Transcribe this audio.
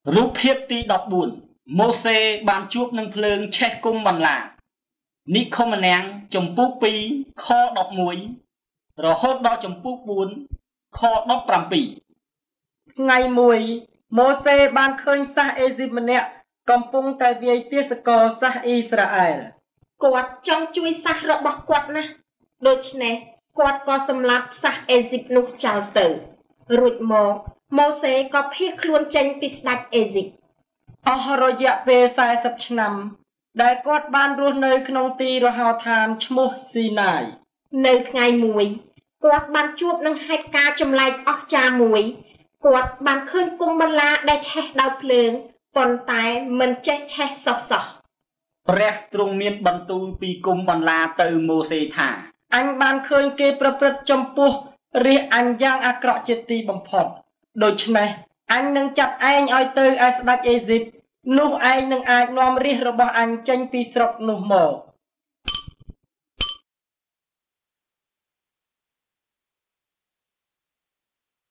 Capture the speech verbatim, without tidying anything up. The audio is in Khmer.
រូបភាពទីដប់បួនម៉ូសេបានជួបនឹងភ្លើងឆេះគុំបន្លានិខមណាំងចំពុកពីរខដប់មួយរហូតដល់ចំពុកបួនខដប់ប្រាំពីរថ្ងៃមួយម៉ូសេបានឃើញសាសអេស៊ីបម្នាក់កំពុងតែវាយទាសករសាសអ៊ីស្រាអែលគាត់ចង់ជួយសាសរបស់គាត់ណាស់ដូច្នេះគាត់ក៏សម្លាប់សាសអេស៊ីបនោះចោលទៅរួចមកម៉ូសេក៏ភៀសខ្លួនចេញពីស្ដេចអេស៊ីបអស់រយៈពេលសែសិបឆ្នាំដែលគាត់បានរស់នៅក្នុងទីរហោឋានឈ្មោះស៊ីណាយនៅថ្ងៃមួយគាត់បានជួបនឹងហេតុការណ៍ចម្លែកអស្ចារ្យមួយគាត់បានឃើញគុំបន្លាដែលឆេះដោយភ្លើងប៉ុន្តែមិនចេះឆេះសោះសោះព្រះទ្រង់មានបន្ទូលពីគុំបន្លាទៅម៉ូសេថាអញបានឃើញគេប្រព្រឹត្តចំពោះរាជអញយ៉ាងអាក្រក់ជាទីបំផុតដូច្នេះអញនឹងចាប់ឯងឲ្យទៅឯស្ដេចអេស៊ីបនោះឯងនឹងអាចនាំរាជរបស់អញចេញពីស្រុកនោះមក